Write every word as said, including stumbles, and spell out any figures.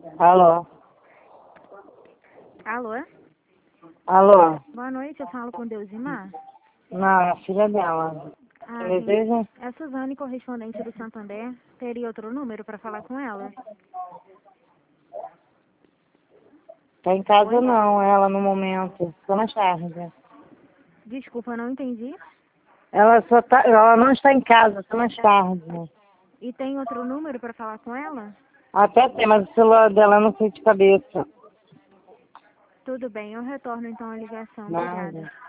Alô? Alô? Alô? Boa noite, eu falo com Deusimar. Não, é a filha dela. Ah, Quem deseja? é a Suzane, correspondente do Santander. Teria outro número para falar com ela? Tá em casa Oi? não, ela no momento. Só mais tarde. Desculpa, não entendi. Ela só tá. Ela não está em casa, só mais tarde. E tem outro número para falar com ela? Até tem, mas o celular dela eu não sei de cabeça. Tudo bem, eu retorno então a ligação. Nada. Obrigada.